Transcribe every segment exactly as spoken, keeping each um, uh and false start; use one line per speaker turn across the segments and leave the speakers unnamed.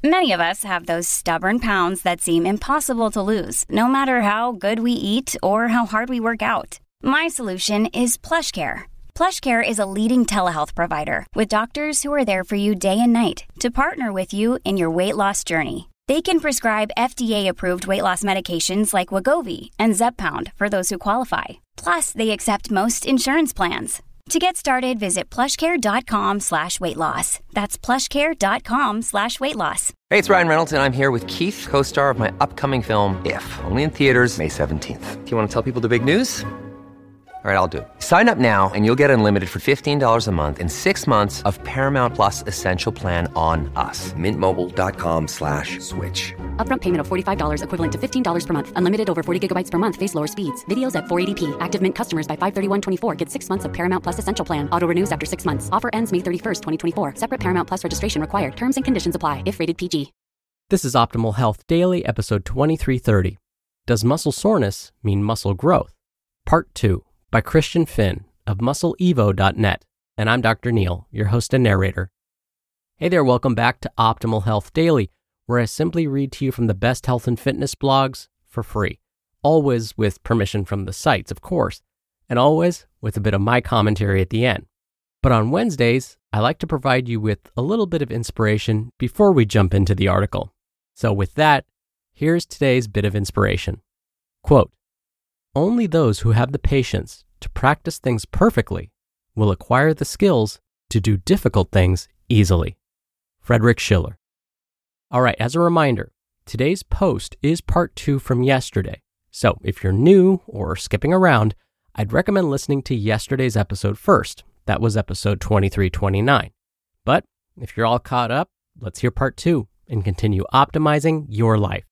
Many of us have those stubborn pounds that seem impossible to lose, no matter how good we eat or how hard we work out. My solution is PlushCare. PlushCare is a leading telehealth provider with doctors who are there for you day and night to partner with you in your weight loss journey. They can prescribe F D A-approved weight loss medications like Wegovy and Zepbound for those who qualify. Plus, they accept most insurance plans. To get started, visit plushcare.com slash weight loss. That's plushcare.com slash weight loss.
Hey, it's Ryan Reynolds, and I'm here with Keith, co-star of my upcoming film, If, only in theaters May seventeenth. Do you want to tell people the big news? All right, I'll do it. Sign up now and you'll get unlimited for fifteen dollars a month and six months of Paramount Plus Essential Plan on us. Mint Mobile dot com slash switch.
Upfront payment of forty-five dollars equivalent to fifteen dollars per month. Unlimited over forty gigabytes per month. Face lower speeds. Videos at four eighty p. Active Mint customers by five thirty-one twenty-four get six months of Paramount Plus Essential Plan. Auto renews after six months. Offer ends May thirty-first, twenty twenty-four. Separate Paramount Plus registration required. Terms and conditions apply if rated P G.
This is Optimal Health Daily, episode twenty-three thirty. Does muscle soreness mean muscle growth? Part two. By Christian Finn of muscle evo dot net, and I'm Doctor Neil, your host and narrator. Hey there, welcome back to Optimal Health Daily, where I simply read to you from the best health and fitness blogs for free, always with permission from the sites, of course, and always with a bit of my commentary at the end. But on Wednesdays, I like to provide you with a little bit of inspiration before we jump into the article. So with that, here's today's bit of inspiration. Quote, "Only those who have the patience to practice things perfectly will acquire the skills to do difficult things easily." Friedrich Schiller. All right, as a reminder, today's post is part two from yesterday. So if you're new or skipping around, I'd recommend listening to yesterday's episode first. That was episode twenty-three twenty-nine. But if you're all caught up, let's hear part two and continue optimizing your life.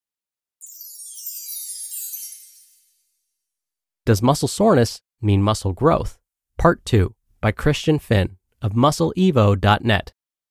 Does muscle soreness mean muscle growth? Part two by Christian Finn of muscle evo dot net.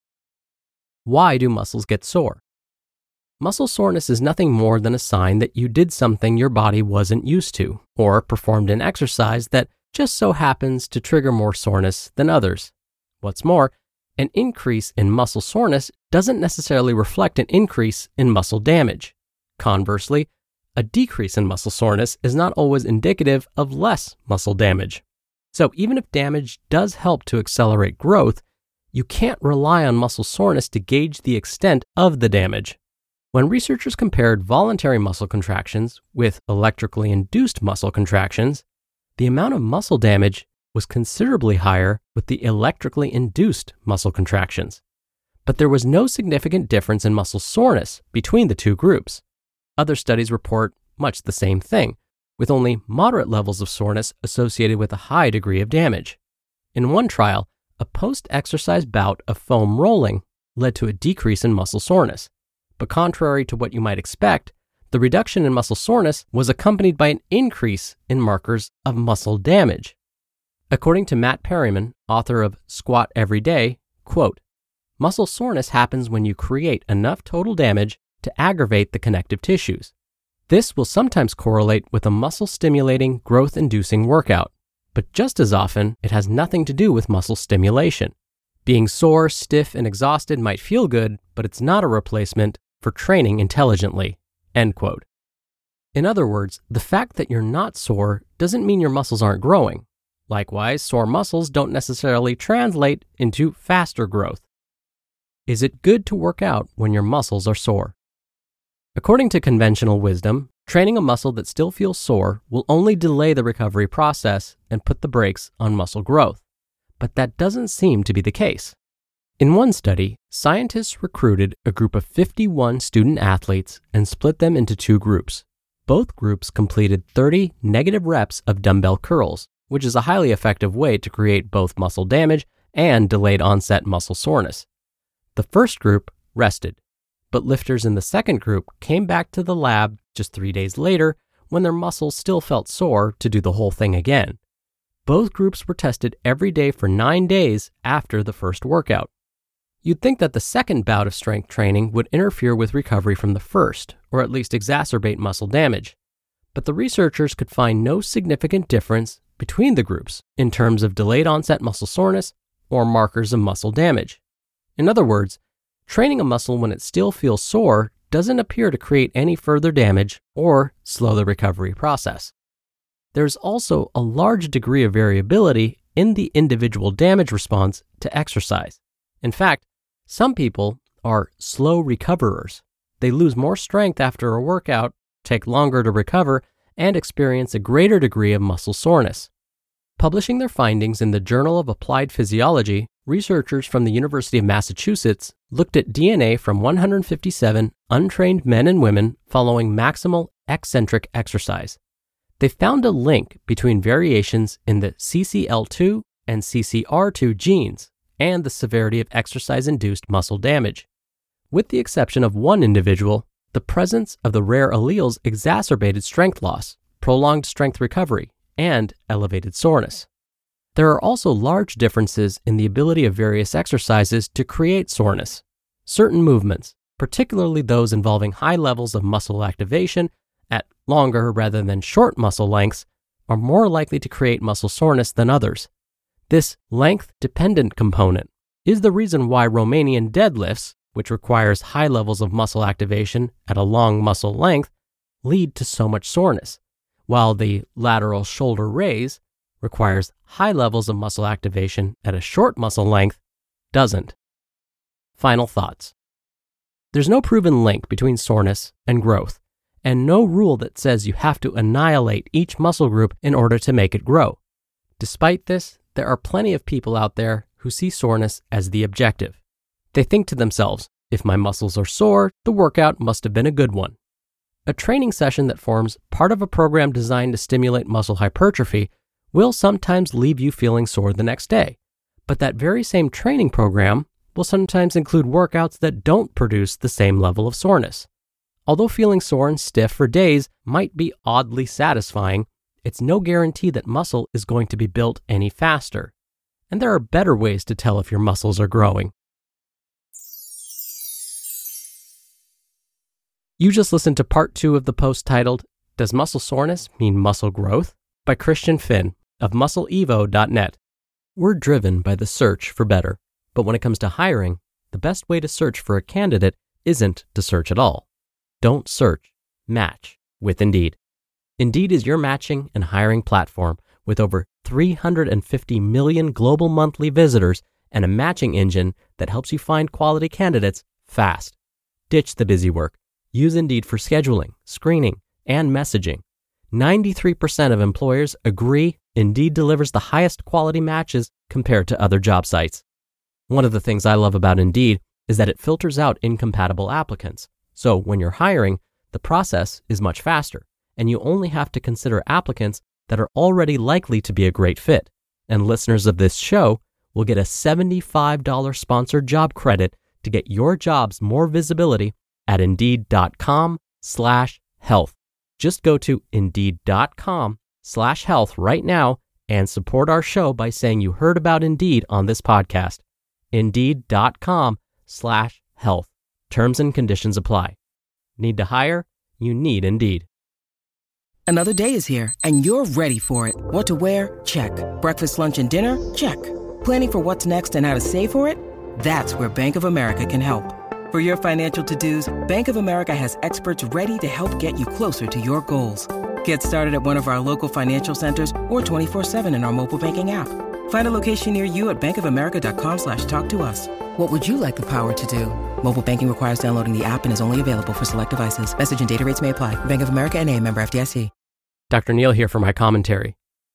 Why do muscles get sore? Muscle soreness is nothing more than a sign that you did something your body wasn't used to, or performed an exercise that just so happens to trigger more soreness than others. What's more, an increase in muscle soreness doesn't necessarily reflect an increase in muscle damage. Conversely, a decrease in muscle soreness is not always indicative of less muscle damage. So even if damage does help to accelerate growth, you can't rely on muscle soreness to gauge the extent of the damage. When researchers compared voluntary muscle contractions with electrically induced muscle contractions, the amount of muscle damage was considerably higher with the electrically induced muscle contractions. But there was no significant difference in muscle soreness between the two groups. Other studies report much the same thing, with only moderate levels of soreness associated with a high degree of damage. In one trial, a post-exercise bout of foam rolling led to a decrease in muscle soreness. But contrary to what you might expect, the reduction in muscle soreness was accompanied by an increase in markers of muscle damage. According to Matt Perryman, author of Squat Every Day, quote, "Muscle soreness happens when you create enough total damage to aggravate the connective tissues. This will sometimes correlate with a muscle-stimulating, growth-inducing workout, but just as often, it has nothing to do with muscle stimulation. Being sore, stiff, and exhausted might feel good, but it's not a replacement for training intelligently." End quote. In other words, the fact that you're not sore doesn't mean your muscles aren't growing. Likewise, sore muscles don't necessarily translate into faster growth. Is it good to work out when your muscles are sore? According to conventional wisdom, training a muscle that still feels sore will only delay the recovery process and put the brakes on muscle growth. But that doesn't seem to be the case. In one study, scientists recruited a group of fifty-one student athletes and split them into two groups. Both groups completed thirty negative reps of dumbbell curls, which is a highly effective way to create both muscle damage and delayed onset muscle soreness. The first group rested, but lifters in the second group came back to the lab just three days later when their muscles still felt sore to do the whole thing again. Both groups were tested every day for nine days after the first workout. You'd think that the second bout of strength training would interfere with recovery from the first, or at least exacerbate muscle damage. But the researchers could find no significant difference between the groups in terms of delayed onset muscle soreness or markers of muscle damage. In other words, training a muscle when it still feels sore doesn't appear to create any further damage or slow the recovery process. There's also a large degree of variability in the individual damage response to exercise. In fact, some people are slow recoverers. They lose more strength after a workout, take longer to recover, and experience a greater degree of muscle soreness. Publishing their findings in the Journal of Applied Physiology, researchers from the University of Massachusetts looked at D N A from one hundred fifty-seven untrained men and women following maximal eccentric exercise. They found a link between variations in the C C L two and C C R two genes and the severity of exercise-induced muscle damage. With the exception of one individual, the presence of the rare alleles exacerbated strength loss, prolonged strength recovery, and elevated soreness. There are also large differences in the ability of various exercises to create soreness. Certain movements, particularly those involving high levels of muscle activation at longer rather than short muscle lengths, are more likely to create muscle soreness than others. This length-dependent component is the reason why Romanian deadlifts, which requires high levels of muscle activation at a long muscle length, lead to so much soreness, while the lateral shoulder raise requires high levels of muscle activation at a short muscle length doesn't. Final thoughts. There's no proven link between soreness and growth, and no rule that says you have to annihilate each muscle group in order to make it grow. Despite this, there are plenty of people out there who see soreness as the objective. They think to themselves, if my muscles are sore, the workout must have been a good one. A training session that forms part of a program designed to stimulate muscle hypertrophy will sometimes leave you feeling sore the next day, but that very same training program will sometimes include workouts that don't produce the same level of soreness. Although feeling sore and stiff for days might be oddly satisfying, it's no guarantee that muscle is going to be built any faster. And there are better ways to tell if your muscles are growing. You just listened to part two of the post titled, Does Muscle Soreness Mean Muscle Growth? By Christian Finn of muscle evo dot net. We're driven by the search for better, but when it comes to hiring, the best way to search for a candidate isn't to search at all. Don't search, match with Indeed. Indeed is your matching and hiring platform with over three hundred fifty million global monthly visitors and a matching engine that helps you find quality candidates fast. Ditch the busy work. Use Indeed for scheduling, screening, and messaging. ninety-three percent of employers agree Indeed delivers the highest quality matches compared to other job sites. One of the things I love about Indeed is that it filters out incompatible applicants. So when you're hiring, the process is much faster, and you only have to consider applicants that are already likely to be a great fit. And listeners of this show will get a seventy-five dollars sponsored job credit to get your jobs more visibility at Indeed.com slash health. Just go to Indeed.com slash health right now and support our show by saying you heard about Indeed on this podcast. Indeed.com slash health. Terms and conditions apply. Need to hire? You need Indeed.
Another day is here, and you're ready for it. What to wear? Check. Breakfast, lunch, and dinner? Check. Planning for what's next and how to save for it? That's where Bank of America can help. For your financial to-dos, Bank of America has experts ready to help get you closer to your goals. Get started at one of our local financial centers or twenty-four seven in our mobile banking app. Find a location near you at bankofamerica.com slash talk to us. What would you like the power to do? Mobile banking requires downloading the app and is only available for select devices. Message and data rates may apply. Bank of America N A, member F D I C.
Doctor Neal here for my commentary.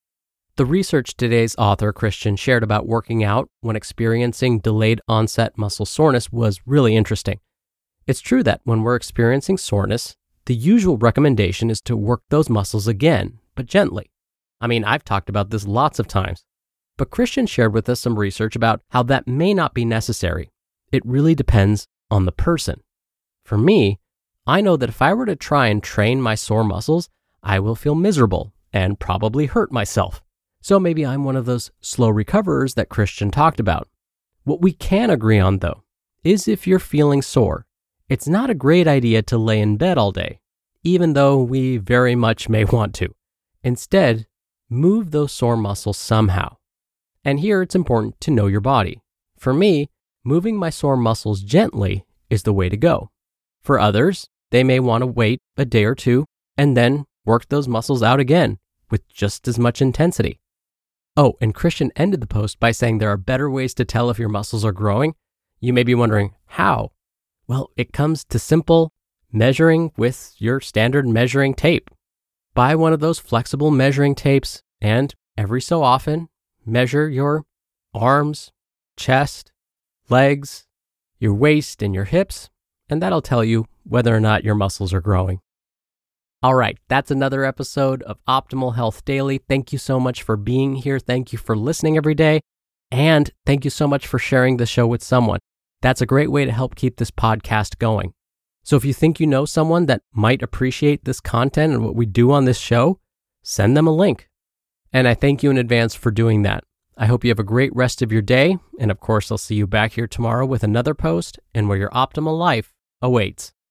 The research today's author, Christian, shared about working out when experiencing delayed onset muscle soreness was really interesting. It's true that when we're experiencing soreness, the usual recommendation is to work those muscles again, but gently. I mean, I've talked about this lots of times. But Christian shared with us some research about how that may not be necessary. It really depends on the person. For me, I know that if I were to try and train my sore muscles, I will feel miserable and probably hurt myself. So maybe I'm one of those slow recoverers that Christian talked about. What we can agree on, though, is if you're feeling sore, it's not a great idea to lay in bed all day, even though we very much may want to. Instead, move those sore muscles somehow. And here it's important to know your body. For me, moving my sore muscles gently is the way to go. For others, they may want to wait a day or two and then work those muscles out again with just as much intensity. Oh, and Christian ended the post by saying there are better ways to tell if your muscles are growing. You may be wondering, how? Well, it comes to simple measuring with your standard measuring tape. Buy one of those flexible measuring tapes and every so often measure your arms, chest, legs, your waist, and your hips, and that'll tell you whether or not your muscles are growing. All right, that's another episode of Optimal Health Daily. Thank you so much for being here. Thank you for listening every day. And thank you so much for sharing the show with someone. That's a great way to help keep this podcast going. So if you think you know someone that might appreciate this content and what we do on this show, send them a link. And I thank you in advance for doing that. I hope you have a great rest of your day. And of course, I'll see you back here tomorrow with another post and where your optimal life awaits.